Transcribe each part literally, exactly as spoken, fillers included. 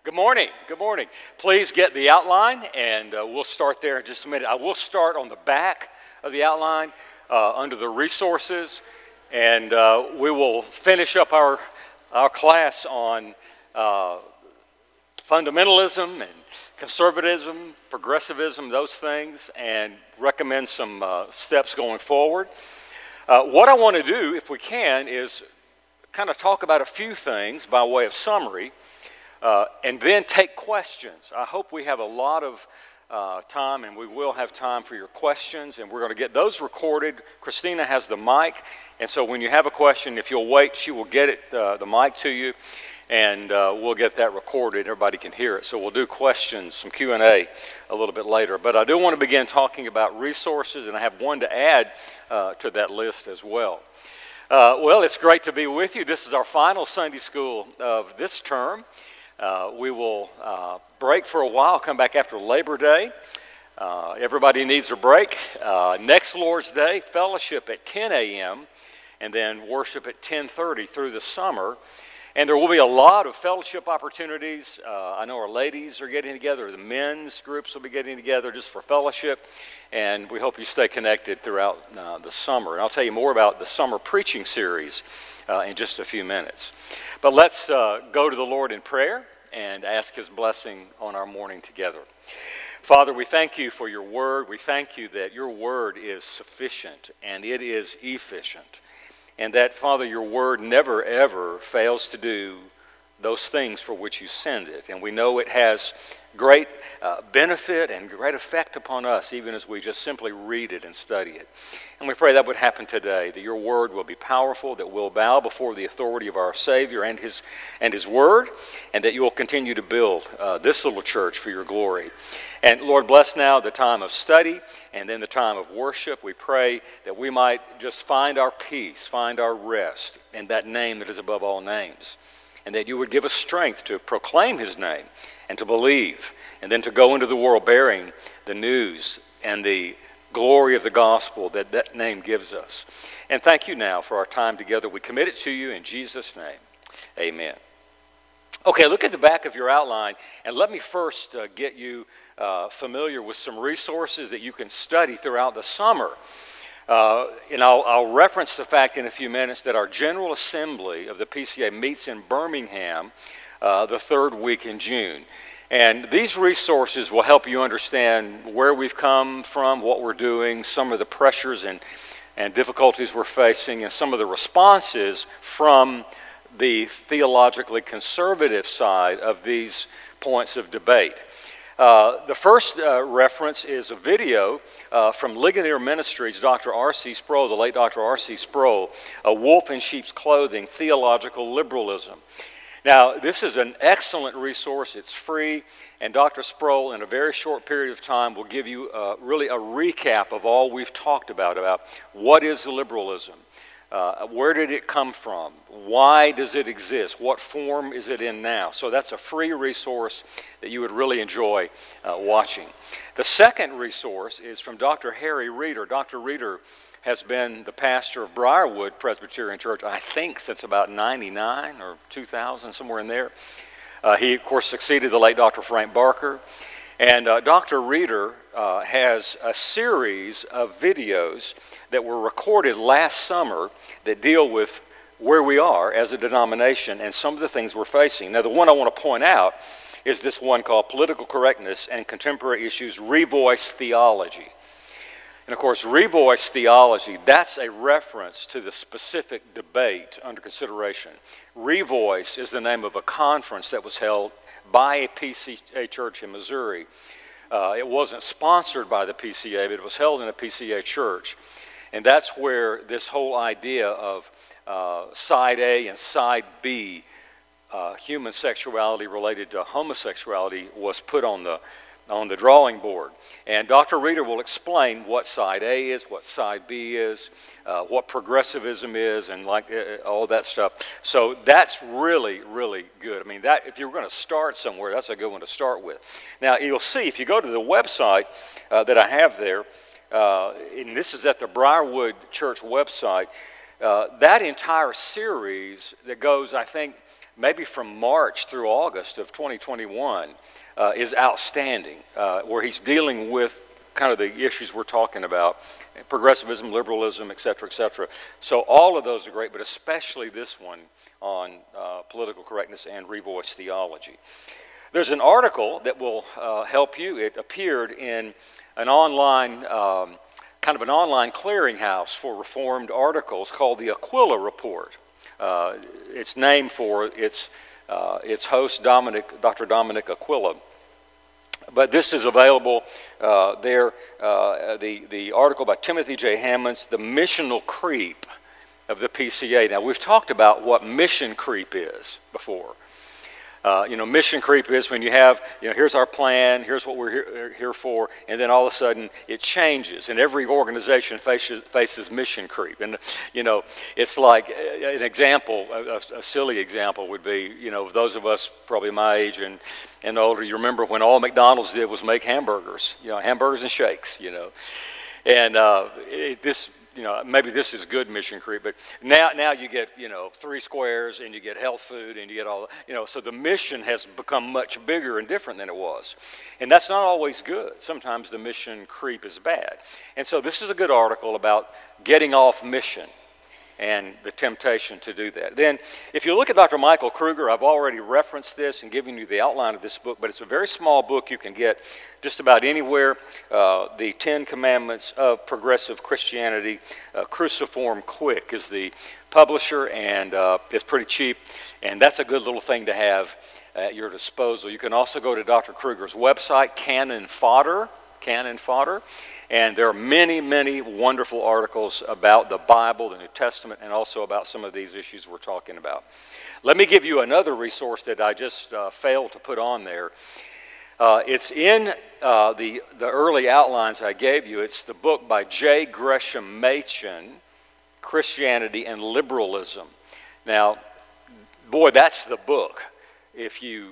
Good morning. Good morning. Please get the outline, and uh, we'll start there in just a minute. I will start on the back of the outline uh, under the resources, and uh, we will finish up our our class on uh, fundamentalism and conservatism, progressivism, those things, and recommend some uh, steps going forward. Uh, what I want to do, if we can, is kind of talk about a few things by way of summary. Uh, and then take questions. I hope we have a lot of uh, time, and we will have time for your questions, and we're going to get those recorded. Christina has the mic, and so when you have a question, if you'll wait, she will get it, uh, the mic to you, and uh, we'll get that recorded. Everybody can hear it. So we'll do questions, some Q and A a little bit later. But I do want to begin talking about resources, and I have one to add uh, to that list as well. Uh, well, it's great to be with you. This is our final Sunday school of this term. Uh, we will uh, break for a while, come back after Labor Day. Uh, everybody needs a break. Uh, next Lord's Day, fellowship at ten a.m. and then worship at ten thirty through the summer. And there will be a lot of fellowship opportunities. Uh, I know our ladies are getting together. The men's groups will be getting together just for fellowship. And we hope you stay connected throughout uh, the summer. And I'll tell you more about the summer preaching series uh, in just a few minutes. But let's uh, go to the Lord in prayer and ask His blessing on our morning together. Father, we thank you for your word. We thank you that your word is sufficient and it is efficient. And that, Father, your word never, ever fails to do those things for which you send it. And we know it has great uh, benefit and great effect upon us, even as we just simply read it and study it. And we pray that would happen today, that your word will be powerful, that we'll bow before the authority of our Savior and his and his word, and that you will continue to build uh, this little church for your glory. And Lord, bless now the time of study and then the time of worship. We pray that we might just find our peace, find our rest in that name that is above all names, and that you would give us strength to proclaim his name and to believe, and then to go into the world bearing the news and the glory of the gospel that that name gives us. And thank you now for our time together. We commit it to you in Jesus' name. Amen. Okay, look at the back of your outline, and let me first uh, get you uh, familiar with some resources that you can study throughout the summer. Uh, and I'll, I'll reference the fact in a few minutes that our General Assembly of the P C A meets in Birmingham uh, the third week in June. And these resources will help you understand where we've come from, what we're doing, some of the pressures and, and difficulties we're facing, and some of the responses from the theologically conservative side of these points of debate. Uh, the first uh, reference is a video uh, from Ligonier Ministries, Doctor R C Sproul, the late Doctor R C Sproul, A Wolf in Sheep's Clothing, Theological Liberalism. Now, this is an excellent resource. It's free, and Doctor Sproul, in a very short period of time, will give you uh, really a recap of all we've talked about, about what is liberalism, uh, where did it come from, why does it exist, what form is it in now. So that's a free resource that you would really enjoy uh, watching. The second resource is from Doctor Harry Reeder. Doctor Reeder has been the pastor of Briarwood Presbyterian Church, I think, since about ninety-nine or two thousand, somewhere in there. Uh, he, of course, succeeded the late Doctor Frank Barker. And uh, Doctor Reeder uh, has a series of videos that were recorded last summer that deal with where we are as a denomination and some of the things we're facing. Now, the one I want to point out is this one called Political Correctness and Contemporary Issues, Revoice Theology. And of course, Revoice Theology, that's a reference to the specific debate under consideration. Revoice is the name of a conference that was held by a P C A church in Missouri. Uh, it wasn't sponsored by the P C A, but it was held in a P C A church. And that's where this whole idea of uh, side A and side B, uh, human sexuality related to homosexuality, was put on the on the drawing board. And Doctor Reeder will explain what side A is, what side B is, uh, what progressivism is, and like uh, all that stuff. So that's really, really good. I mean, that if you're going to start somewhere, that's a good one to start with. Now, you'll see, if you go to the website uh, that I have there, uh, and this is at the Briarwood Church website, uh, that entire series that goes, I think, maybe from March through August of twenty twenty-one, uh, is outstanding, uh, where he's dealing with kind of the issues we're talking about, progressivism, liberalism, et cetera, et cetera. So all of those are great, but especially this one on uh, political correctness and revoiced theology. There's an article that will uh, help you. It appeared in an online, um, kind of an online clearinghouse for Reformed articles called the Aquila Report. Uh, it's named for its uh, its host, Dominic, Doctor Dominic Aquila. But this is available uh, there. Uh, the the article by Timothy J. Hammonds, "The Missional Creep of the P C A." Now, we've talked about what mission creep is before. Uh, you know, mission creep is when you have, you know, here's our plan, here's what we're here, here for, and then all of a sudden it changes, and every organization faces, faces mission creep. And, you know, it's like an example, a, a silly example would be, you know, those of us probably my age and, and older, you remember when all McDonald's did was make hamburgers, you know, hamburgers and shakes, you know. And uh, it, this... You know, maybe this is good mission creep, but now now you get, you know, three squares and you get health food and you get all, you know, so the mission has become much bigger and different than it was. And that's not always good. Sometimes the mission creep is bad. And so this is a good article about getting off mission and the temptation to do that. Then, if you look at Doctor Michael Kruger, I've already referenced this and given you the outline of this book, but it's a very small book you can get just about anywhere. Uh, the Ten Commandments of Progressive Christianity, uh, Cruciform Quick is the publisher, and uh, it's pretty cheap, and that's a good little thing to have at your disposal. You can also go to Doctor Kruger's website, Canon Fodder, Canon Fodder, and there are many, many wonderful articles about the Bible, the New Testament, and also about some of these issues we're talking about. Let me give you another resource that I just uh, failed to put on there. Uh, it's in uh, the, the early outlines I gave you. It's the book by J. Gresham Machen, Christianity and Liberalism. Now, boy, that's the book. If you,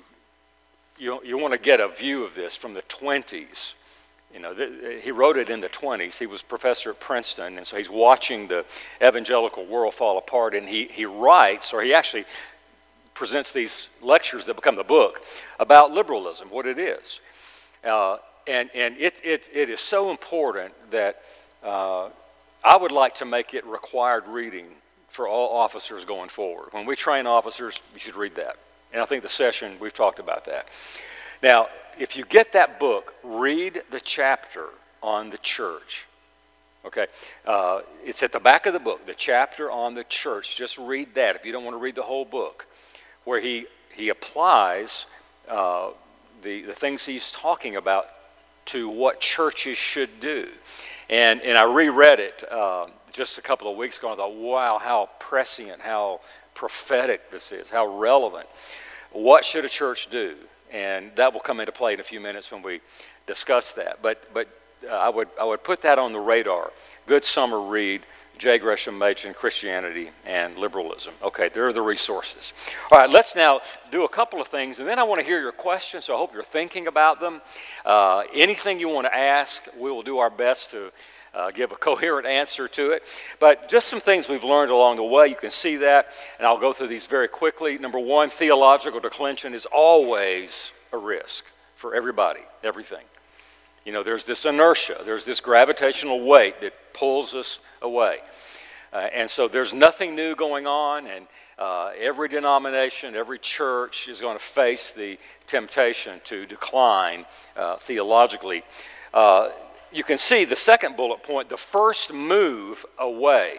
you, you want to get a view of this from the twenties, you know, th- he wrote it in the twenties. He was professor at Princeton, and so he's watching the evangelical world fall apart, and he, he writes, or he actually presents these lectures that become the book about liberalism, what it is. Uh, and and it, it, it is so important that uh, I would like to make it required reading for all officers going forward. When we train officers, you should read that. And I think the session, we've talked about that. Now, if you get that book, read the chapter on the church. Okay, uh, it's at the back of the book, the chapter on the church. Just read that if you don't want to read the whole book, where he he applies uh, the the things he's talking about to what churches should do. And and I reread it uh, just a couple of weeks ago, and I thought, wow, how prescient, how prophetic this is, how relevant. What should a church do? And that will come into play in a few minutes when we discuss that. But but uh, I would I would put that on the radar. Good summer read, J. Gresham Machen, Christianity and Liberalism. Okay, there are the resources. All right, let's now do a couple of things, and then I want to hear your questions, so I hope you're thinking about them. Uh, anything you want to ask, we will do our best to Uh, give a coherent answer to it. But just some things we've learned along the way. You can see that, and I'll go through these very quickly. Number one, theological declension is always a risk for everybody, everything. You know, there's this inertia, there's this gravitational weight that pulls us away. Uh, and so there's nothing new going on, and uh, every denomination, every church is going to face the temptation to decline uh, theologically. Uh, You can see the second bullet point, the first move away.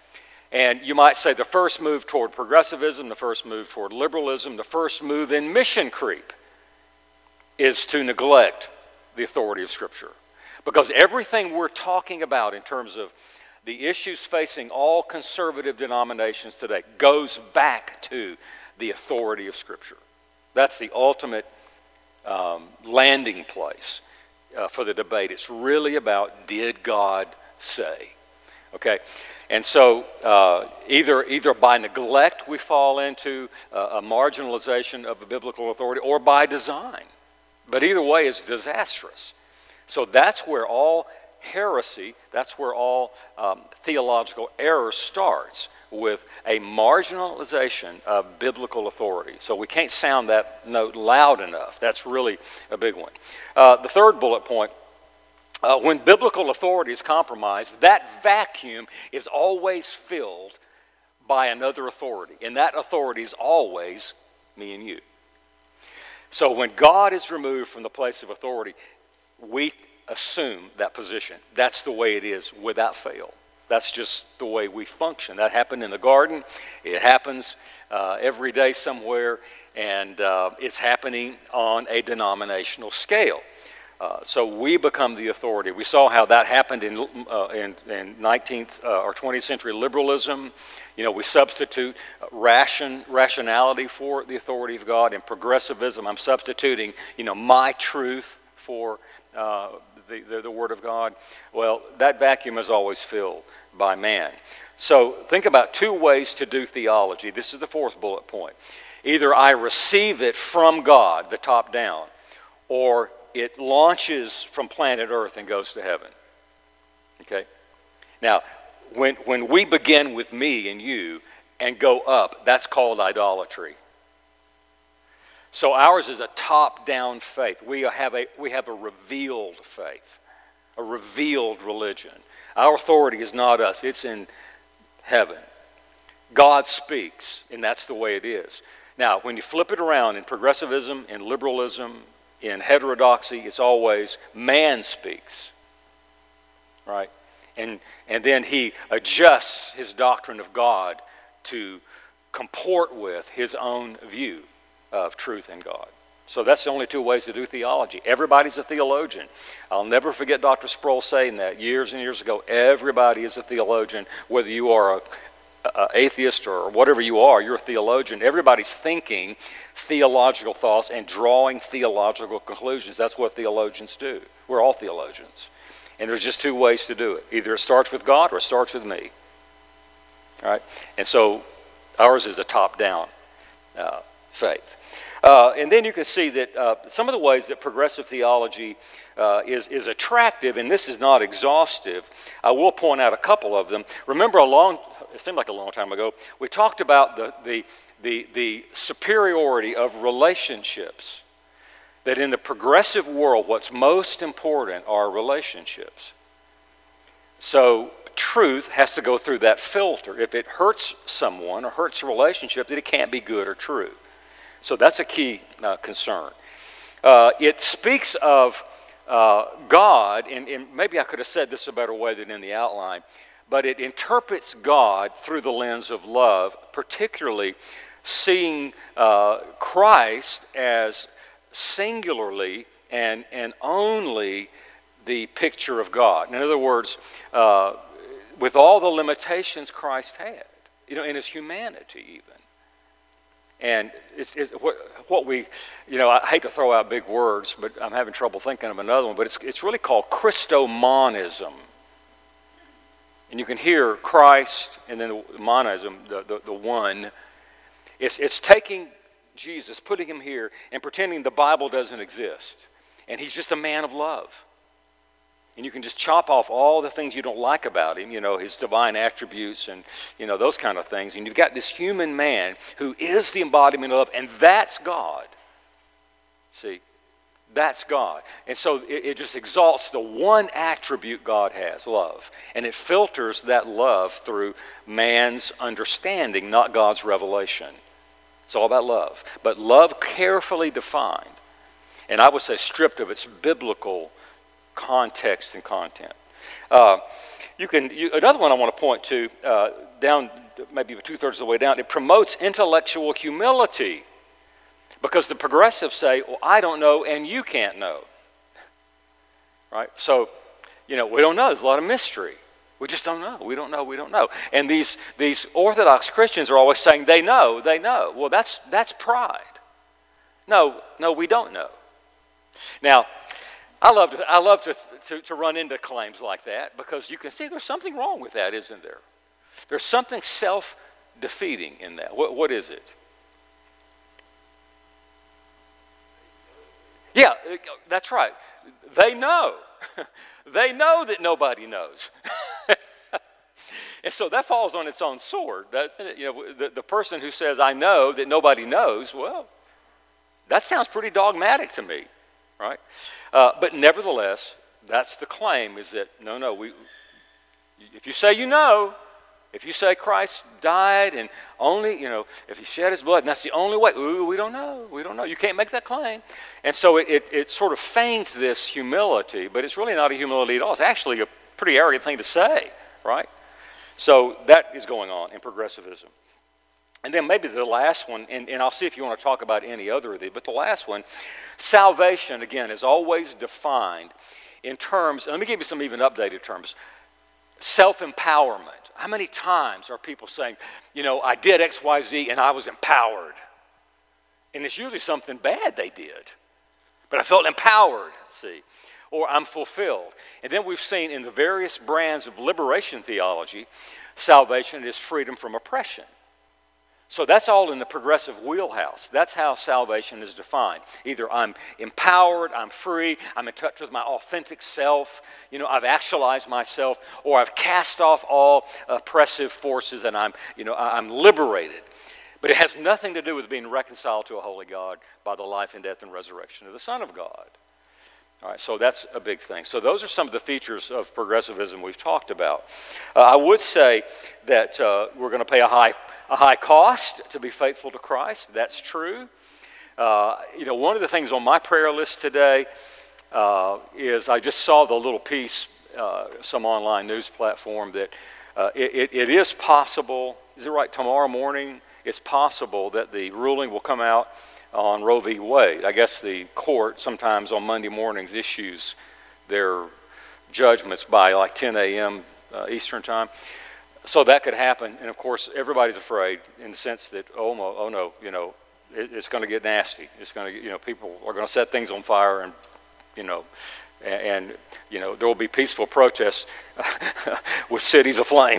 And you might say the first move toward progressivism, the first move toward liberalism, the first move in mission creep is to neglect the authority of Scripture. Because everything we're talking about in terms of the issues facing all conservative denominations today goes back to the authority of Scripture. That's the ultimate um, landing place Uh, for the debate. It's really about, did God say? Okay, and so uh, either either by neglect we fall into uh, a marginalization of the biblical authority, or by design. But either way is disastrous. So that's where all heresy, that's where all um, theological error starts, with a marginalization of biblical authority. So we can't sound that note loud enough. That's really a big one. Uh, the third bullet point, uh, when biblical authority is compromised, that vacuum is always filled by another authority. And that authority is always me and you. So when God is removed from the place of authority, we assume that position. That's the way it is without fail. That's just the way we function. That happened in the garden. It happens uh, every day somewhere, and uh, it's happening on a denominational scale. Uh, so we become the authority. We saw how that happened in uh, in, in nineteenth uh, or twentieth century liberalism. You know, we substitute ration rationality for the authority of God. In progressivism, I'm substituting, you know, my truth for uh, the, the the Word of God. Well, that vacuum is always filled by man. So think about two ways to do theology. This is the fourth bullet point. Either I receive it from God, the top down, or it launches from planet Earth and goes to heaven. Okay? Now, when when we begin with me and you and go up, that's called idolatry. So ours is a top-down faith. We have a we have a revealed faith, a revealed religion. Our authority is not us, it's in heaven. God speaks, and that's the way it is. Now, when you flip it around in progressivism, in liberalism, in heterodoxy, it's always man speaks, right? And and then he adjusts his doctrine of God to comport with his own view of truth and God. So that's the only two ways to do theology. Everybody's a theologian. I'll never forget Doctor Sproul saying that years and years ago. Everybody is a theologian, whether you are a Uh, atheist or whatever you are, you're a theologian. Everybody's thinking theological thoughts and drawing theological conclusions. That's what theologians do. We're all theologians. And there's just two ways to do it. Either it starts with God or it starts with me. All right? And so ours is a top-down uh, faith. Uh, and then you can see that uh, some of the ways that progressive theology uh, is, is attractive, and this is not exhaustive, I will point out a couple of them. Remember a long, it seemed like a long time ago, we talked about the, the, the, the superiority of relationships. That in the progressive world, what's most important are relationships. So truth has to go through that filter. If it hurts someone or hurts a relationship, then it can't be good or true. So that's a key uh, concern. Uh, it speaks of uh, God, and, and maybe I could have said this a better way than in the outline, but it interprets God through the lens of love, particularly seeing uh, Christ as singularly and, and only the picture of God. In other words, uh, with all the limitations Christ had, you know, in his humanity even. And it's, it's what, what we, you know, I hate to throw out big words, but I'm having trouble thinking of another one, but it's, it's really called Christomonism. And you can hear Christ and then the monism, the, the, the one. It's, it's taking Jesus, putting him here, and pretending the Bible doesn't exist. And he's just a man of love. And you can just chop off all the things you don't like about him, you know, his divine attributes and, you know, those kind of things. And you've got this human man who is the embodiment of love, and that's God. See, that's God. And so it, it just exalts the one attribute God has, love. And it filters that love through man's understanding, not God's revelation. It's all about love. But love carefully defined, and I would say stripped of its biblical context and content. Uh, you can you, another one I want to point to, uh, down maybe two-thirds of the way down, it promotes intellectual humility, because the progressives say, well, I don't know and you can't know. Right? So, you know, we don't know. There's a lot of mystery. We just don't know. We don't know. We don't know. And these these Orthodox Christians are always saying they know. They know. Well, that's that's pride. No, no, we don't know. Now, I love to I love to, to to run into claims like that, because you can see there's something wrong with that, isn't there? There's something self-defeating in that. What what is it? Yeah, that's right. They know. They know that nobody knows. And so that falls on its own sword. That, you know, the, the person who says, I know that nobody knows, well, that sounds pretty dogmatic to me, right? Uh, but nevertheless, that's the claim, is that, no, no, we. If you say you know, if you say Christ died and only, you know, if he shed his blood, and that's the only way, ooh, we don't know, we don't know. You can't make that claim. And so it, it, it sort of feigns this humility, but it's really not a humility at all. It's actually a pretty arrogant thing to say, right? So that is going on in progressivism. And then maybe the last one, and, and I'll see if you want to talk about any other of these, but the last one, salvation, again, is always defined in terms, and let me give you some even updated terms, self-empowerment. How many times are people saying, you know, I did X, Y, Z, and I was empowered? And it's usually something bad they did. But I felt empowered, see. Or I'm fulfilled. And then we've seen in the various brands of liberation theology, salvation is freedom from oppression. So that's all in the progressive wheelhouse. That's how salvation is defined. Either I'm empowered, I'm free, I'm in touch with my authentic self, you know, I've actualized myself, or I've cast off all oppressive forces and I'm, you know, I'm liberated. But it has nothing to do with being reconciled to a holy God by the life and death and resurrection of the Son of God. All right, so that's a big thing. So those are some of the features of progressivism we've talked about. Uh, I would say that uh, we're going to pay a high a high cost to be faithful to Christ. That's true. Uh, you know, one of the things on my prayer list today uh, is I just saw the little piece, uh, some online news platform, that uh, it, it, it is possible, is it right, tomorrow morning, it's possible that the ruling will come out on Roe v. Wade. I guess the court sometimes on Monday mornings issues their judgments by like ten a.m. Uh, Eastern time. So that could happen, and of course, everybody's afraid in the sense that, oh, no, oh no, you know, it, it's going to get nasty. It's going to, you know, people are going to set things on fire, and, you know, and, and you know, there will be peaceful protests with cities aflame.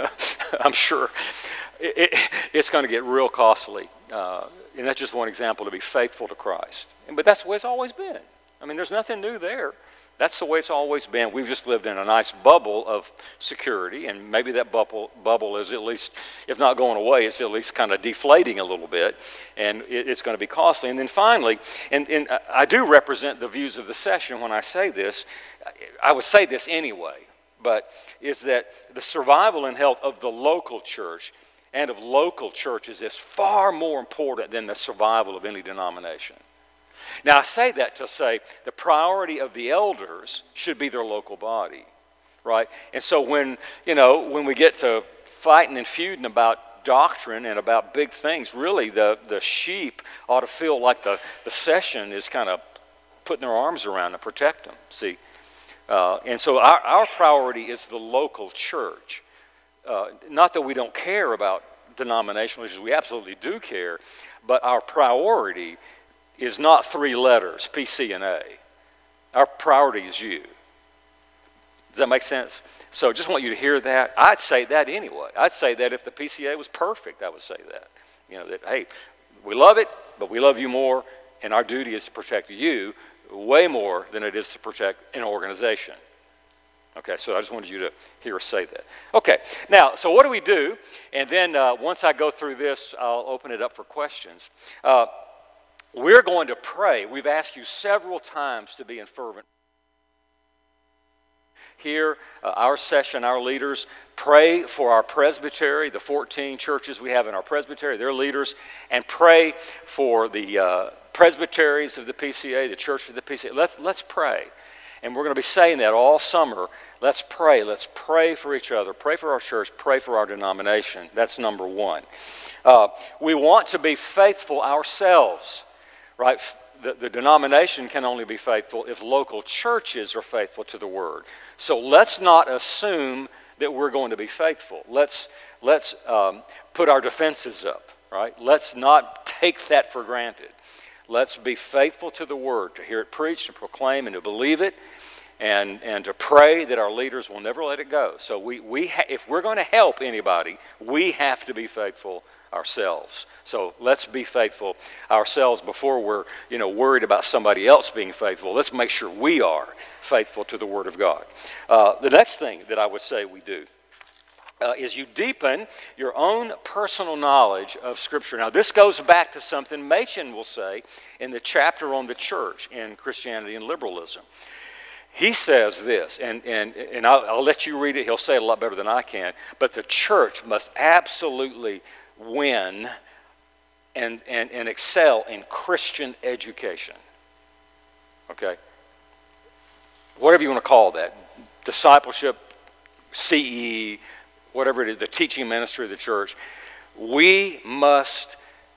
I'm sure it, it, it's going to get real costly, uh, and that's just one example to be faithful to Christ. But that's the way it's always been. I mean, there's nothing new there. That's the way it's always been. We've just lived in a nice bubble of security, and maybe that bubble bubble is at least, if not going away, it's at least kind of deflating a little bit, and it, it's going to be costly. And then finally, and, and I do represent the views of the session when I say this. I would say this anyway, but is that the survival and health of the local church and of local churches is far more important than the survival of any denomination. Now, I say that to say the priority of the elders should be their local body, right? And so when, you know, when we get to fighting and feuding about doctrine and about big things, really the, the sheep ought to feel like the, the session is kind of putting their arms around to protect them, see? Uh, and so our, our priority is the local church. Uh, not that we don't care about denominational, we absolutely do care, but our priority is not three letters, P, C, and A. Our priority is you. Does that make sense? So just want you to hear that. I'd say that anyway. I'd say that if the P C A was perfect, I would say that. You know, that, hey, we love it, but we love you more, and our duty is to protect you way more than it is to protect an organization. Okay, so I just wanted you to hear us say that. Okay, now, so what do we do? And then uh, once I go through this, I'll open it up for questions. Uh, We're going to pray. We've asked you several times to be in fervent. Here, uh, our session, our leaders, pray for our presbytery, the fourteen churches we have in our presbytery, their leaders, and pray for the uh, presbyteries of the P C A, the church of the P C A. Let's, let's pray. And we're going to be saying that all summer. Let's pray. Let's pray for each other. Pray for our church. Pray for our denomination. That's number one. Uh, we want to be faithful ourselves. Right, the, the denomination can only be faithful if local churches are faithful to the Word. So let's not assume that we're going to be faithful. Let's let's um, put our defenses up. Right, let's not take that for granted. Let's be faithful to the Word, to hear it preached, to proclaim, and to believe it, and and to pray that our leaders will never let it go. So we we ha- if we're going to help anybody, we have to be faithful ourselves. So let's be faithful ourselves before we're, you know, worried about somebody else being faithful. Let's make sure we are faithful to the Word of God. Uh, the next thing that I would say we do uh, is you deepen your own personal knowledge of Scripture. Now, this goes back to something Machen will say in the chapter on the church in Christianity and Liberalism. He says this, and, and, and I'll, I'll let you read it. He'll say it a lot better than I can. But the church must absolutely win and, and, and excel in Christian education. Okay? Whatever you want to call that. Discipleship, C E, whatever it is, the teaching ministry of the church. We must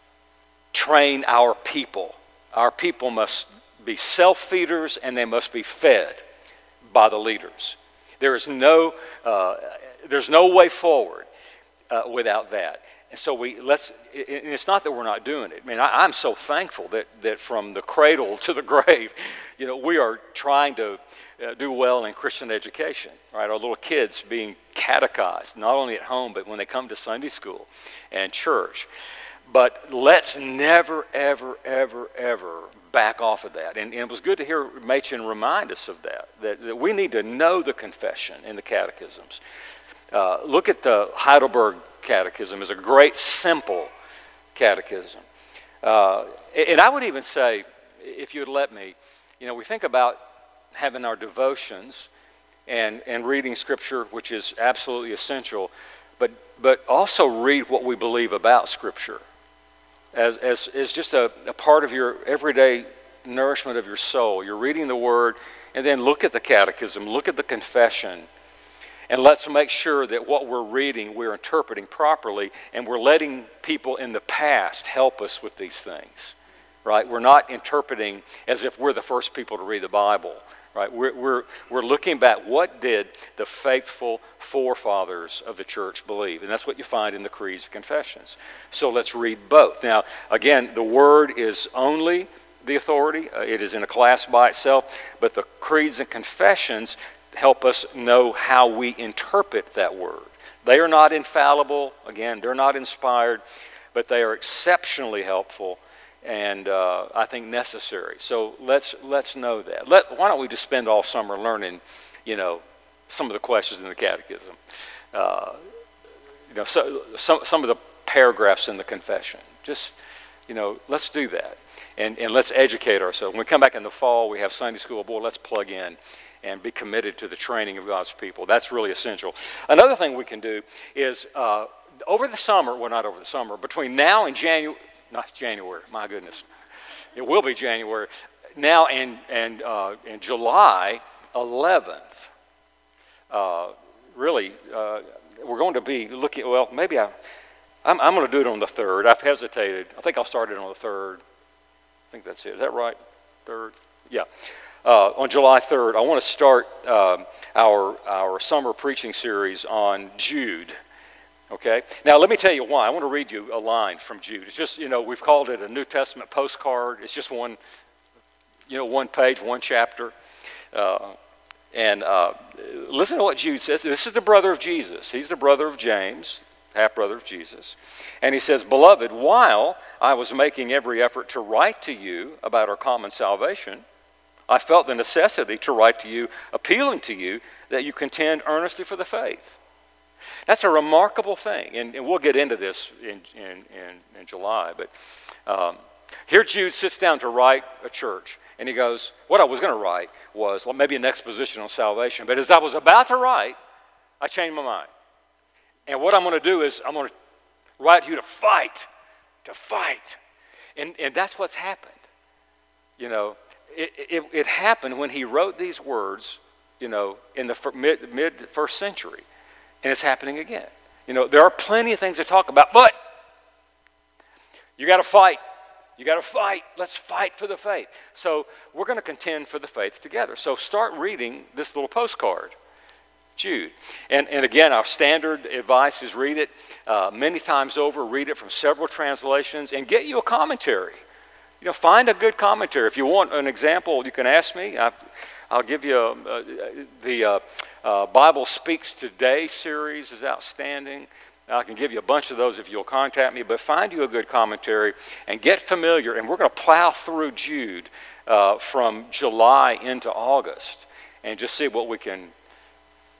train our people. Our people must be self-feeders, and they must be fed by the leaders. There is no, uh, there's no way forward uh, without that. And so we let's. And it's not that we're not doing it. I mean, I, I'm so thankful that that from the cradle to the grave, you know, we are trying to uh, do well in Christian education. Right, our little kids being catechized not only at home but when they come to Sunday school and church. But let's never, ever, ever, ever back off of that. And, and it was good to hear Machen remind us of that, that, that we need to know the confession in the catechisms. Uh, look at the Heidelberg Catechism. It's a great, simple catechism. Uh, and I would even say, if you would let me, you know, we think about having our devotions and, and reading Scripture, which is absolutely essential, but, but also read what we believe about Scripture. As, as, as just a, a part of your everyday nourishment of your soul. You're reading the Word, and then look at the catechism, look at the confession, and let's make sure that what we're reading, we're interpreting properly, and we're letting people in the past help us with these things, right? We're not interpreting as if we're the first people to read the Bible, right? We're, we're, we're looking back, what did the faithful forefathers of the church believe? And that's what you find in the creeds and confessions. So let's read both. Now, again, the Word is only the authority. Uh, it is in a class by itself. But the creeds and confessions help us know how we interpret that Word. They are not infallible. Again, they're not inspired. But they are exceptionally helpful and uh, I think necessary. So let's let's know that. Let, why don't we just spend all summer learning, you know, some of the questions in the catechism. Uh, you know, so, some some of the paragraphs in the confession. Just, you know, let's do that. And and let's educate ourselves. When we come back in the fall, we have Sunday school. Boy, let's plug in and be committed to the training of God's people. That's really essential. Another thing we can do is uh, over the summer, well, not over the summer, between now and January, not January, my goodness. It will be January. Now and, and, uh, and July eleventh, uh, really, uh, we're going to be looking, well, maybe I, I'm, I'm going to do it on the third. I've hesitated. I think I'll start it on the third. I think that's it. Is that right? Third? Yeah. Uh, on July third, I want to start um, our, our summer preaching series on Jude. Okay? Now, let me tell you why. I want to read you a line from Jude. It's just, you know, we've called it a New Testament postcard. It's just one, you know, one page, one chapter. Uh, and uh, listen to what Jude says. This is the brother of Jesus. He's the brother of James, half-brother of Jesus. And he says, "Beloved, while I was making every effort to write to you about our common salvation, I felt the necessity to write to you, appealing to you that you contend earnestly for the faith." That's a remarkable thing, and, and we'll get into this in, in, in, in July. But um, here Jude sits down to write a church, and he goes, what I was going to write was well, maybe an exposition on salvation, but as I was about to write, I changed my mind. And what I'm going to do is I'm going to write you to fight, to fight. And, and that's what's happened. You know, it, it, it happened when he wrote these words, you know, in the mid, mid first century. And it's happening again. You know, there are plenty of things to talk about, but you got to fight. You got to fight. Let's fight for the faith. So we're going to contend for the faith together. So start reading this little postcard, Jude. And, and again, our standard advice is read it uh, many times over. Read it from several translations and get you a commentary. You know, find a good commentary. If you want an example, you can ask me. I've, I'll give you a, a, the uh, uh, Bible Speaks Today series is outstanding. I can give you a bunch of those if you'll contact me, but find you a good commentary and get familiar. And we're going to plow through Jude uh, from July into August and just see what we can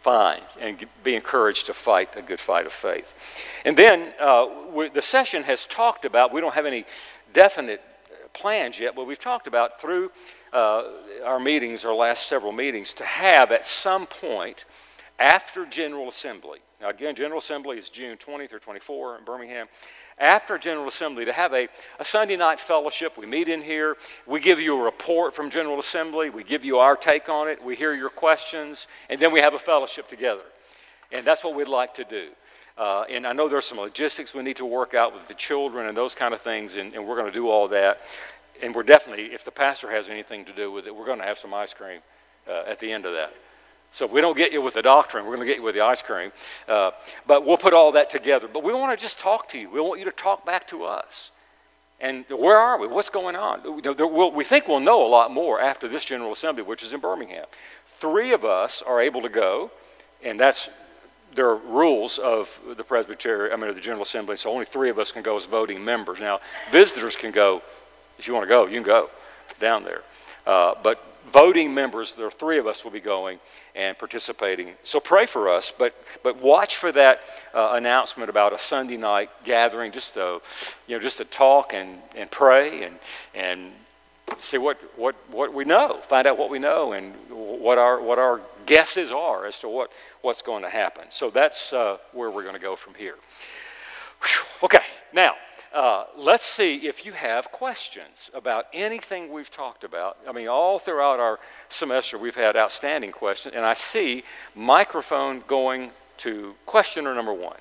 fine, and be encouraged to fight a good fight of faith. And then uh, we, the session has talked about, we don't have any definite plans yet, but we've talked about through uh, our meetings, our last several meetings, to have at some point after General Assembly. Now again, General Assembly is June twentieth or twenty-fourth in Birmingham. After General Assembly, to have a, a Sunday night fellowship. We meet in here. We give you a report from General Assembly. We give you our take on it. We hear your questions. And then we have a fellowship together. And that's what we'd like to do. Uh, and I know there's some logistics we need to work out with the children and those kind of things. And, and we're going to do all that. And we're definitely, if the pastor has anything to do with it, we're going to have some ice cream uh, at the end of that. So if we don't get you with the doctrine, we're going to get you with the ice cream. Uh, but we'll put all that together. But we want to just talk to you. We want you to talk back to us. And where are we? What's going on? We'll, we think we'll know a lot more after this General Assembly, which is in Birmingham. Three of us are able to go, and that's there are rules of the Presbytery, I mean, of the General Assembly, so only three of us can go as voting members. Now, visitors can go. If you want to go, you can go down there. Uh, but voting members, there are three of us will be going and participating. So pray for us, but but watch for that uh, announcement about a Sunday night gathering, just to, you know, just to talk and, and pray and and see what, what, what we know, find out what we know and what our what our guesses are as to what, what's going to happen. So that's uh, where we're going to go from here. Whew. Okay, now. Uh, let's see if you have questions about anything we've talked about. I mean, all throughout our semester, we've had outstanding questions, and I see microphone going to questioner number one.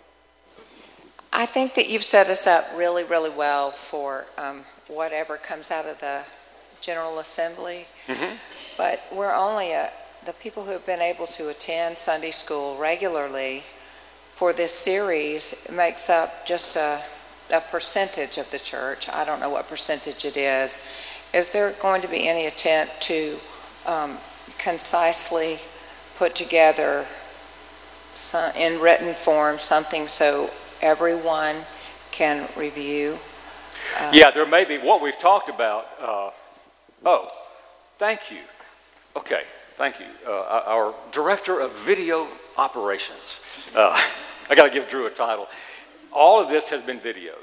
I think that you've set us up really, really well for um, whatever comes out of the General Assembly. Mm-hmm. But we're only a, the people who have been able to attend Sunday school regularly for this series makes up just a a percentage of the church. I don't know what percentage it is. Is there going to be any attempt to um, concisely put together some, in written form something so everyone can review? Uh, yeah, there may be. What we've talked about. Uh, oh, thank you. Okay, thank you. Uh, our Director of Video Operations. Uh, I got to give Drew a title. All of this has been videoed.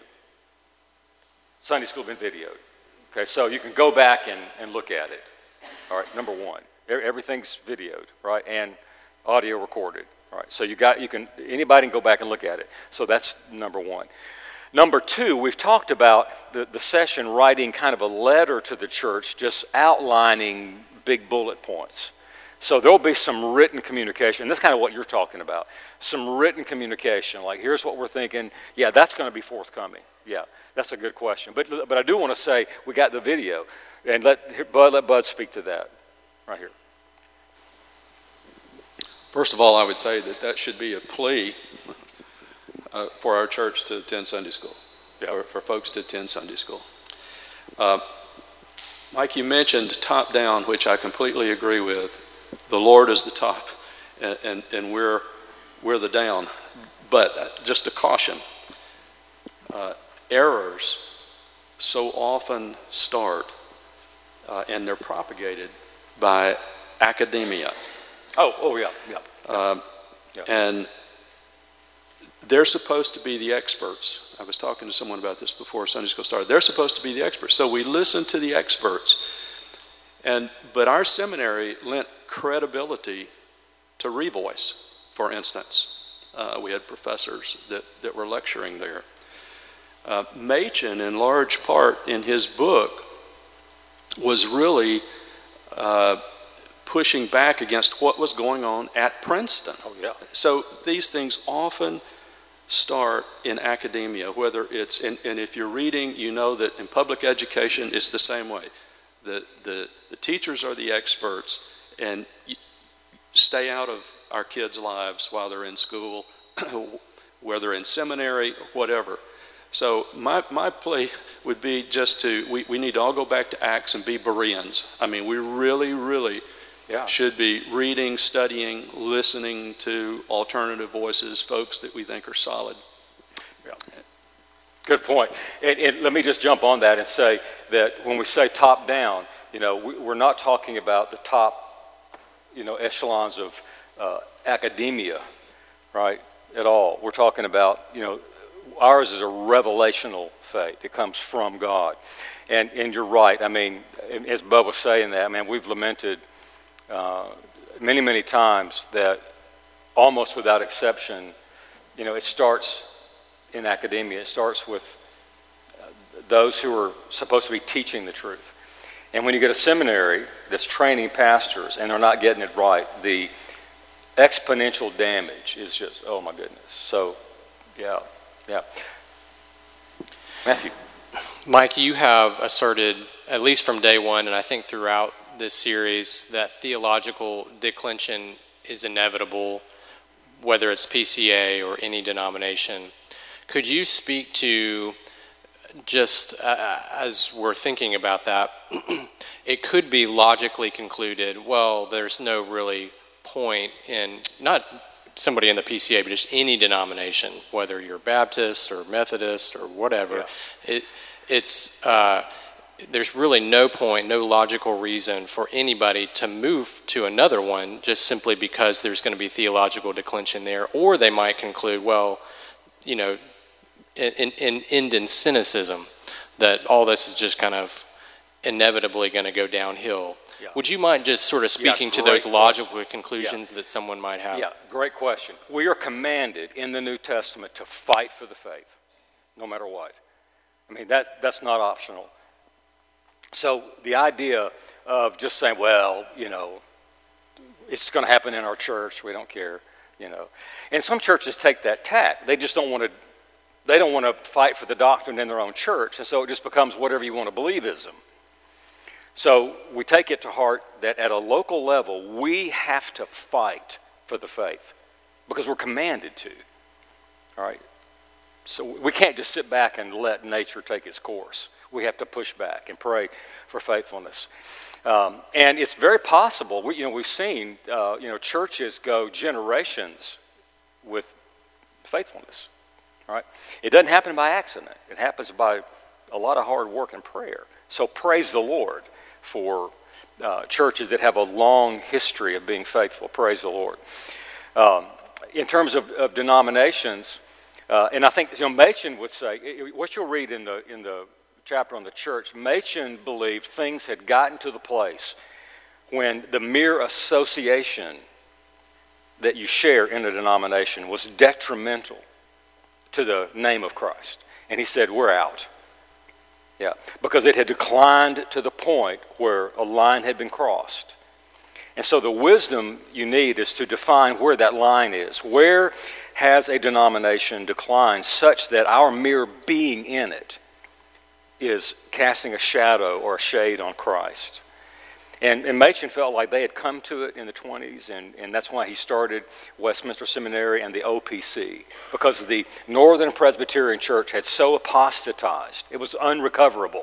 Sunday school has been videoed. Okay, so you can go back and, and look at it. All right, number one. Everything's videoed, right, and audio recorded. All right, so you got you can anybody can go back and look at it. So that's number one. Number two, we've talked about the, the session writing kind of a letter to the church, just outlining big bullet points. So there'll be some written communication. That's kind of what you're talking about. Some written communication, like here's what we're thinking. Yeah, that's going to be forthcoming. Yeah, that's a good question. But but I do want to say we got the video, and let Bud let Bud speak to that right here. First of all, I would say that that should be a plea uh, for our church to attend Sunday school, yeah. or for folks to attend Sunday school. Uh, Mike, you mentioned top down, which I completely agree with. The Lord is the top, and, and, and we're we're the down. But just a caution, uh, errors so often start, uh, and they're propagated by academia. Oh, oh yeah, yeah. Um, yeah. And they're supposed to be the experts. I was talking to someone about this before Sunday school started. They're supposed to be the experts. So we listen to the experts. And but our seminary lent credibility to Revoice, for instance. Uh, we had professors that, that were lecturing there. Uh, Machen, in large part, in his book, was really uh, pushing back against what was going on at Princeton. Oh, yeah. So these things often start in academia, whether it's, and, and if you're reading, you know that in public education, it's the same way. The, the, the teachers are the experts, and stay out of our kids' lives while they're in school, whether in seminary or whatever. So my, my plea would be just to, we, we need to all go back to Acts and be Bereans. I mean, we really, really yeah. should be reading, studying, listening to alternative voices, folks that we think are solid. Yeah. Good point. And, and let me just jump on that and say that when we say top down, you know, we, we're not talking about the top, you know, echelons of uh, academia, right, at all. We're talking about, you know, ours is a revelational faith. It comes from God. And and you're right. I mean, as Bub was saying that, I mean, we've lamented uh, many, many times that almost without exception, you know, it starts in academia. It starts with those who are supposed to be teaching the truth. And when you get a seminary that's training pastors and they're not getting it right, the exponential damage is just, oh my goodness. So, yeah, yeah. Matthew. Mike, you have asserted, at least from day one, and I think throughout this series, that theological declension is inevitable, whether it's P C A or any denomination. Could you speak to, just uh, as we're thinking about that, it could be logically concluded, well, there's no really point in, not somebody in the P C A, but just any denomination, whether you're Baptist or Methodist or whatever, yeah. it, it's uh, there's really no point, no logical reason for anybody to move to another one just simply because there's going to be theological declension there, or they might conclude, well, you know, in, in, end in cynicism, that all this is just kind of inevitably going to go downhill. Yeah. Would you mind just sort of speaking yeah, to those logical question. conclusions yeah. that someone might have? Yeah, great question. We are commanded in the New Testament to fight for the faith, no matter what. I mean, that that's not optional. So the idea of just saying, well, you know, it's going to happen in our church, we don't care, you know. And some churches take that tack. They just don't want to, they don't want to fight for the doctrine in their own church, and so it just becomes whatever you want to believeism. So we take it to heart that at a local level, we have to fight for the faith because we're commanded to, all right? So we can't just sit back and let nature take its course. We have to push back and pray for faithfulness. Um, and it's very possible, we, you know, we've seen, uh, you know, churches go generations with faithfulness, all right? It doesn't happen by accident. It happens by a lot of hard work and prayer. So praise the Lord for uh, churches that have a long history of being faithful. Praise the Lord. Um, in terms of, of denominations, uh, and I think, you know, Machen would say, what you'll read in the in the chapter on the church, Machen believed things had gotten to the place when the mere association that you share in a denomination was detrimental to the name of Christ. And he said, we're out. Yeah, because it had declined to the point where a line had been crossed. And so the wisdom you need is to define where that line is. Where has a denomination declined such that our mere being in it is casting a shadow or a shade on Christ? And, and Machen felt like they had come to it in the twenties, and, and that's why he started Westminster Seminary and the O P C, because the Northern Presbyterian Church had so apostatized. It was unrecoverable.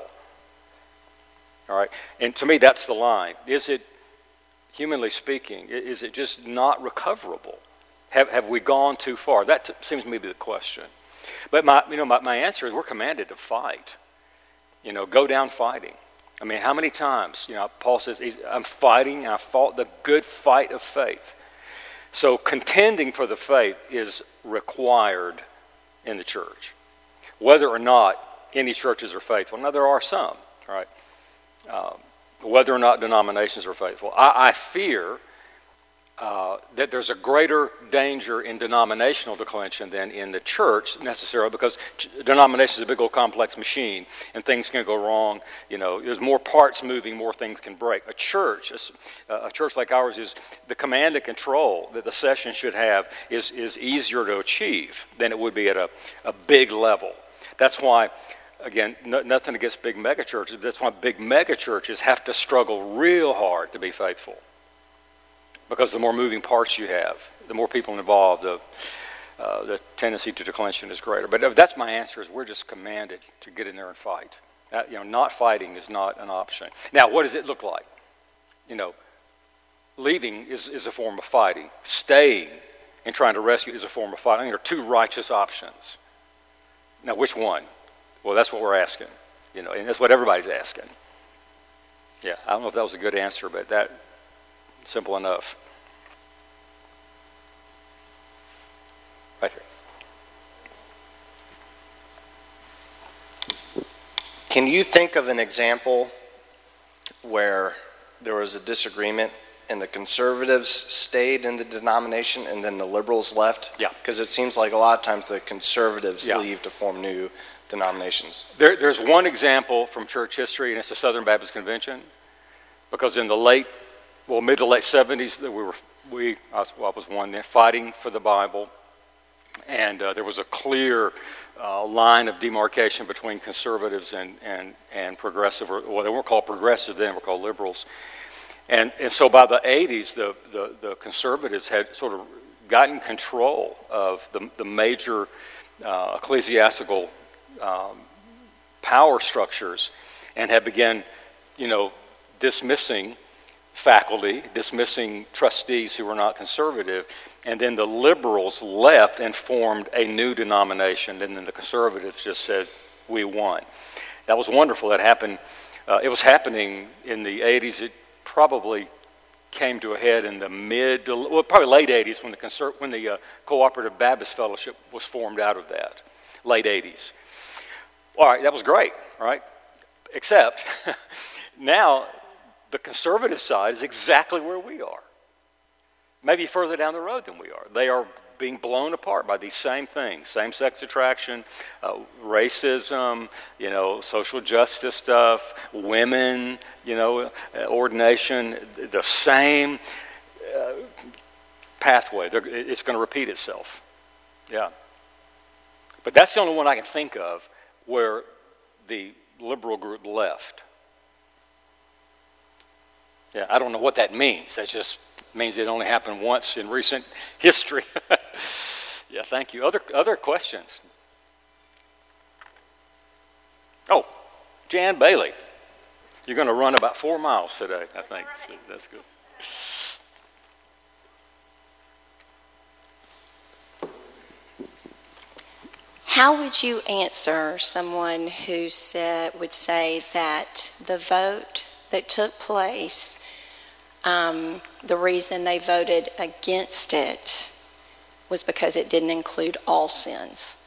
All right? And to me, that's the line. Is it, humanly speaking, is it just not recoverable? Have, have we gone too far? That t- seems to me to be the question. But my, you know, my, my answer is we're commanded to fight. You know, go down fighting. I mean, how many times, you know, Paul says, I'm fighting, and I fought the good fight of faith. So contending for the faith is required in the church, whether or not any churches are faithful. Now, there are some, right? Um, whether or not denominations are faithful. I, I fear uh, that there's a greater danger in denominational declension than in the church necessarily, because denomination is a big old complex machine and things can go wrong. You know, there's more parts moving, more things can break. A church, a, a church like ours, is the command and control that the session should have is, is easier to achieve than it would be at a, a big level. That's why, again, no, nothing against big mega churches, but that's why big mega churches have to struggle real hard to be faithful. Because the more moving parts you have, the more people involved, the, uh, the tendency to declension is greater. But that's my answer, is we're just commanded to get in there and fight. Uh, you know, not fighting is not an option. Now, what does it look like? You know, leaving is, is a form of fighting. Staying and trying to rescue is a form of fighting. There are two righteous options. Now, which one? Well, that's what we're asking. You know, and that's what everybody's asking. Yeah, I don't know if that was a good answer, but that... simple enough. Right here. Can you think of an example where there was a disagreement and the conservatives stayed in the denomination and then the liberals left? Yeah. Because it seems like a lot of times the conservatives Yeah. leave to form new denominations. There, there's one example from church history, and it's the Southern Baptist Convention, because in the late, well, mid to late seventies, we were, we, I was, well, I was one there, fighting for the Bible, and uh, there was a clear uh, line of demarcation between conservatives and, and, and progressive, or well, they weren't called progressive then, they were called liberals. And, and so by the eighties, the, the, the conservatives had sort of gotten control of the, the major uh, ecclesiastical um, power structures and had begun, you know, dismissing faculty, dismissing trustees who were not conservative. And then the liberals left and formed a new denomination, and then the conservatives just said, we won. That was wonderful. That happened. Uh, it was happening in the eighties. It probably came to a head in the mid, to, well, probably late eighties when the conser- when the uh, Cooperative Baptist Fellowship was formed out of that, late eighties. All right, that was great, all right? Except now the conservative side is exactly where we are, maybe further down the road than we are. They are being blown apart by these same things, same-sex attraction, uh, racism, you know, social justice stuff, women, you know, uh, ordination, the same uh, pathway. They're, it's going to repeat itself. Yeah. But that's the only one I can think of where the liberal group left. Yeah, I don't know what that means. That just means it only happened once in recent history. Yeah, thank you. Other other questions? Oh, Jan Bailey. You're going to run about four miles today, I think. So that's good. How would you answer someone who said, would say that the vote that took place, um, the reason they voted against it was because it didn't include all sins?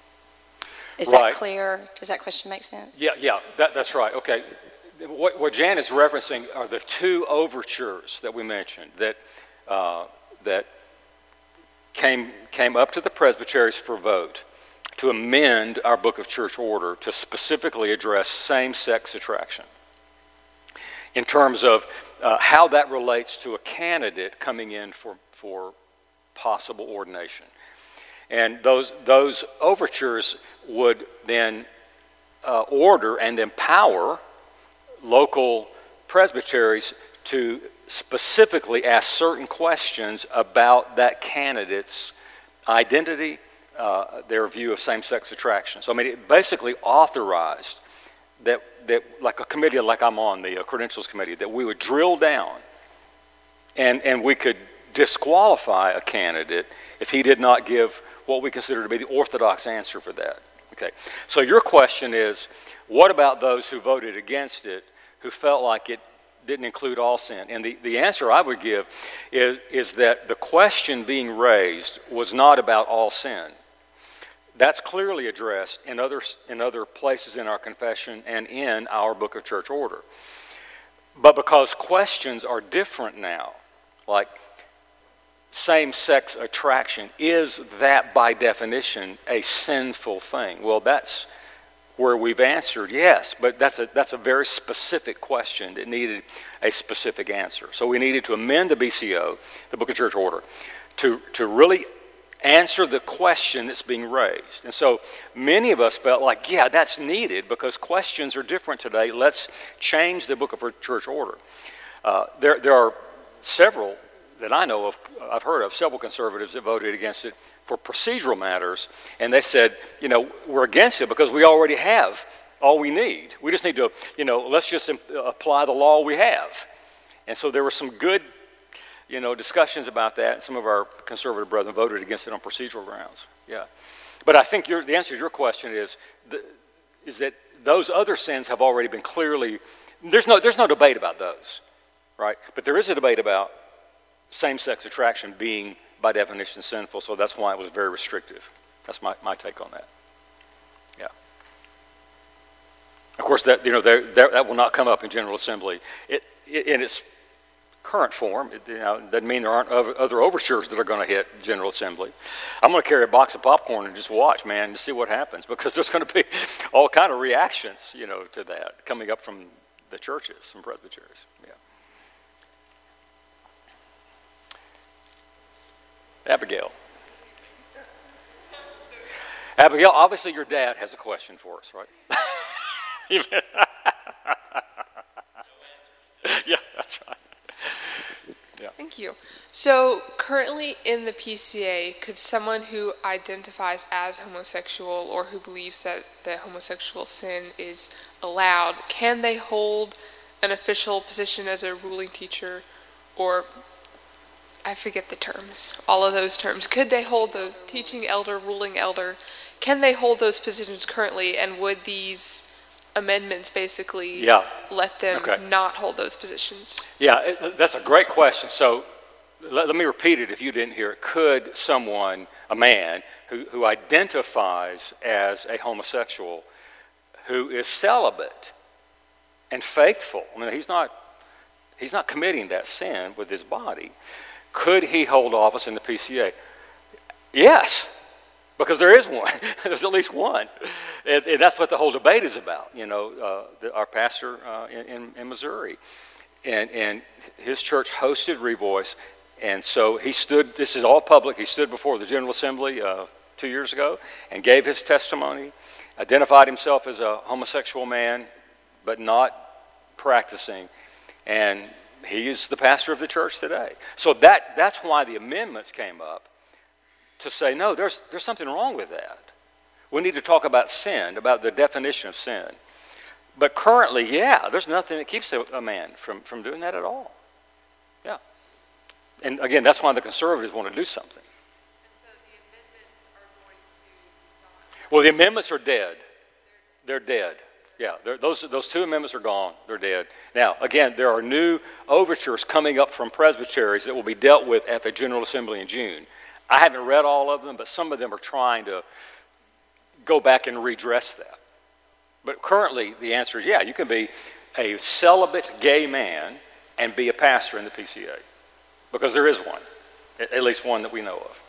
Is Right. that clear? Does that question make sense? Yeah, yeah, that, that's right. Okay. What, what Jan is referencing are the two overtures that we mentioned that uh, that came came up to the presbyteries for vote to amend our Book of Church Order to specifically address same-sex attraction in terms of uh, how that relates to a candidate coming in for, for possible ordination. And those, those overtures would then uh, order and empower local presbyteries to specifically ask certain questions about that candidate's identity, uh, their view of same-sex attraction. So, I mean, it basically authorized that, that like a committee like I'm on, the uh, Credentials Committee, that we would drill down and, and we could disqualify a candidate if he did not give what we consider to be the orthodox answer for that. Okay, so your question is, what about those who voted against it, who felt like it didn't include all sin? And the, the answer I would give is, is that the question being raised was not about all sin. That's clearly addressed in other, in other places in our confession and in our Book of Church Order. But because questions are different now, like same-sex attraction, is that by definition a sinful thing? Well, that's where we've answered yes, but that's a that's a very specific question that needed a specific answer. So we needed to amend the B C O, the Book of Church Order, to, to really answer the question that's being raised. And so many of us felt like, yeah, that's needed because questions are different today. Let's change the Book of Church Order. Uh, there, there are several that I know of, I've heard of, several conservatives that voted against it for procedural matters, and they said, you know, we're against it because we already have all we need. We just need to, you know, let's just apply the law we have. And so there were some good, you know, discussions about that. Some of our conservative brethren voted against it on procedural grounds. Yeah. But I think your, the answer to your question is, the, is that those other sins have already been clearly, there's no, there's no debate about those, right? But there is a debate about same-sex attraction being by definition, sinful, so that's why it was very restrictive. That's my, my take on that. Yeah. Of course, that you know there, there, that will not come up in General Assembly. It, it, in its current form, it you know, doesn't mean there aren't other overtures that are going to hit General Assembly. I'm going to carry a box of popcorn and just watch, man, to see what happens, because there's going to be all kind of reactions, you know, to that coming up from the churches, from presbyteries. Yeah. Abigail. Abigail, obviously your dad has a question for us, right? Yeah, that's right. Yeah. Thank you. So currently in the P C A, could someone who identifies as homosexual or who believes that the homosexual sin is allowed, can they hold an official position as a ruling teacher, or I forget the terms, all of those terms. Could they hold the teaching elder, ruling elder? Can they hold those positions currently, and would these amendments basically yeah. let them okay. not hold those positions? Yeah, it, that's a great question. So let, let me repeat it if you didn't hear it. Could someone, a man, who, who identifies as a homosexual, who is celibate and faithful, I mean, he's not, he's not committing that sin with his body, could he hold office in the P C A? Yes, because there is one. There's at least one. And, and that's what the whole debate is about, you know, uh, the, our pastor uh, in, in, in Missouri. And, and his church hosted Revoice, and so he stood, this is all public, he stood before the General Assembly uh, two years ago and gave his testimony, identified himself as a homosexual man, but not practicing, and he is the pastor of the church today. So that that's why the amendments came up, to say, no, there's there's something wrong with that. We need to talk about sin, about the definition of sin. But currently, yeah, there's nothing that keeps a, a man from, from doing that at all. Yeah. And again, that's why the conservatives want to do something. And so the amendments are going to not... Well, the amendments are dead. They're dead. Yeah, those those two amendments are gone. They're dead. Now, again, there are new overtures coming up from presbyteries that will be dealt with at the General Assembly in June. I haven't read all of them, but some of them are trying to go back and redress that. But currently, the answer is, yeah, you can be a celibate gay man and be a pastor in the P C A, because there is one, at least one that we know of.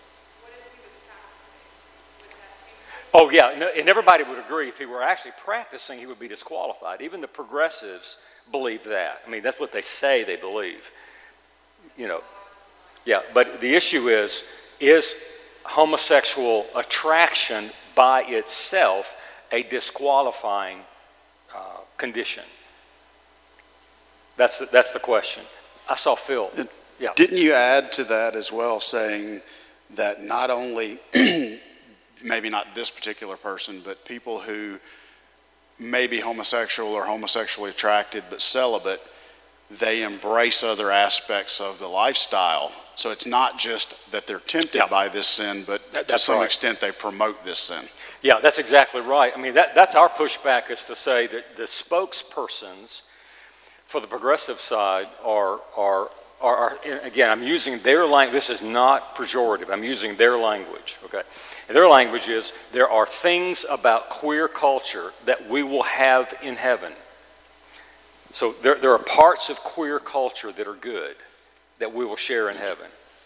Oh, yeah, and everybody would agree if he were actually practicing, he would be disqualified. Even the progressives believe that. I mean, that's what they say they believe. You know, yeah, but the issue is, is homosexual attraction by itself a disqualifying uh, condition? That's the, that's the question. I saw Phil. Yeah. Didn't you add to that as well, saying that not only... maybe not this particular person, but people who may be homosexual or homosexually attracted but celibate, they embrace other aspects of the lifestyle. So it's not just that they're tempted yeah. by this sin, but that, to some right. extent they promote this sin. Yeah, that's exactly right. I mean, that, that's our pushback, is to say that the spokespersons for the progressive side are, are, are, are again, I'm using their language. This is not pejorative. I'm using their language, okay? And their language is, there are things about queer culture that we will have in heaven. So there, there are parts of queer culture that are good, that we will share in heaven.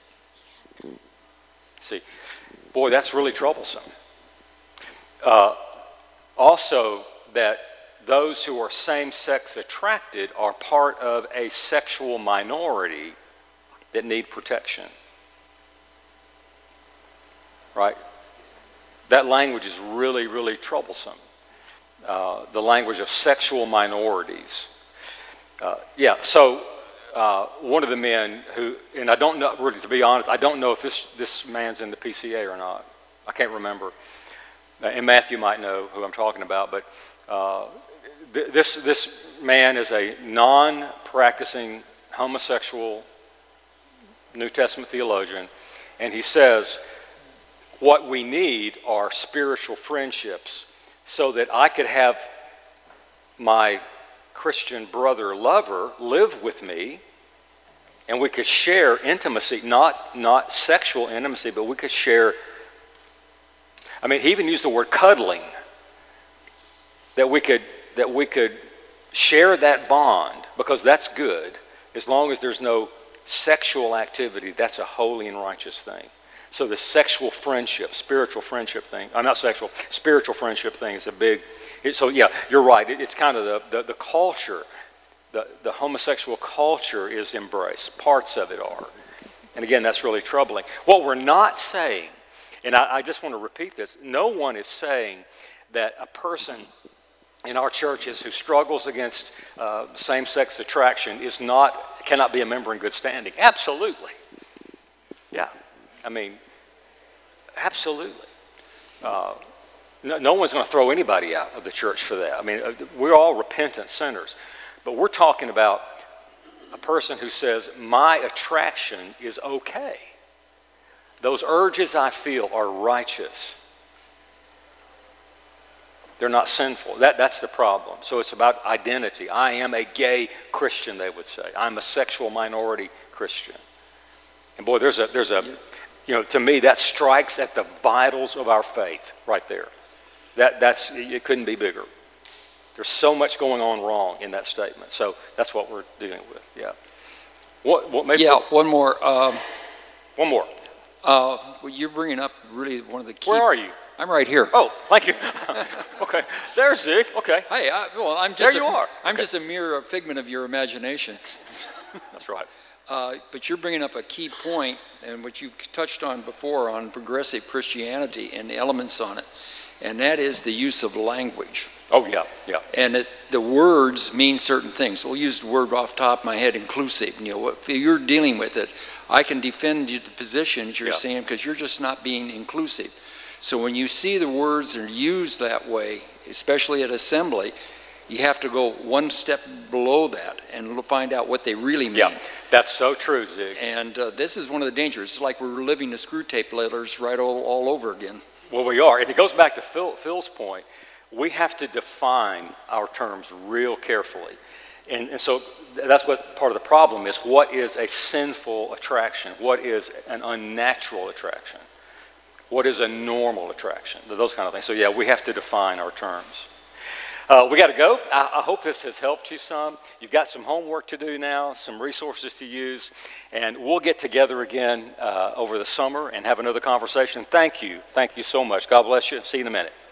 See, boy, that's really troublesome. Uh, also, that those who are same-sex attracted are part of a sexual minority that need protection. Right? That language is really, really troublesome. Uh, the language of sexual minorities. Uh, yeah, so uh, one of the men who, and I don't know, really, to be honest, I don't know if this, this man's in the P C A or not. I can't remember. Uh, and Matthew might know who I'm talking about, but uh, th- this, this man is a non-practicing homosexual New Testament theologian, and he says, what we need are spiritual friendships, so that I could have my Christian brother lover live with me and we could share intimacy, not, not sexual intimacy, but we could share, I mean, he even used the word cuddling, that we could, that we could share that bond, because that's good. As long as there's no sexual activity, that's a holy and righteous thing. So the sexual friendship, spiritual friendship thing, I'm not sexual, spiritual friendship thing is a big, it, so yeah, you're right. It, it's kind of the, the, the culture, the, the homosexual culture is embraced. Parts of it are. And again, that's really troubling. What we're not saying, and I, I just want to repeat this, no one is saying that a person in our churches who struggles against uh, same-sex attraction is not, cannot be a member in good standing. Absolutely. Yeah. I mean, absolutely. Uh, no, no one's going to throw anybody out of the church for that. I mean, we're all repentant sinners. But we're talking about a person who says, my attraction is okay. Those urges I feel are righteous. They're not sinful. That, that's the problem. So it's about identity. I am a gay Christian, they would say. I'm a sexual minority Christian. And boy, there's a, there's a, you know, to me, that strikes at the vitals of our faith right there. That, that's, it couldn't be bigger. There's so much going on wrong in that statement. So that's what we're dealing with, yeah. What, what maybe yeah, one more. Um, one more. Uh, well, you're bringing up really one of the key... Where are you? I'm right here. Oh, thank you. Okay, there's Zig. Okay. Hey, I, well, I'm just there you a, are. I'm okay. just a mere figment of your imagination. That's right. Uh, but you're bringing up a key point, and what you touched on before on progressive Christianity and the elements on it, and that is the use of language. Oh, yeah, yeah. And it, the words mean certain things. We'll use the word off the top of my head, inclusive. You know, if you're dealing with it, I can defend you the positions you're yeah. saying because you're just not being inclusive. So when you see the words that are used that way, especially at assembly, you have to go one step below that and find out what they really mean. Yeah, that's so true, Zig. And uh, this is one of the dangers. It's like we're living the screw tape letters right all, all over again. Well, we are. And it goes back to Phil, Phil's point. We have to define our terms real carefully. And, and so that's what part of the problem is. What is a sinful attraction? What is an unnatural attraction? What is a normal attraction? Those kind of things. So yeah, we have to define our terms. Uh, we got to go. I, I hope this has helped you some. You've got some homework to do now, some resources to use, and we'll get together again uh, over the summer and have another conversation. Thank you. Thank you so much. God bless you. See you in a minute.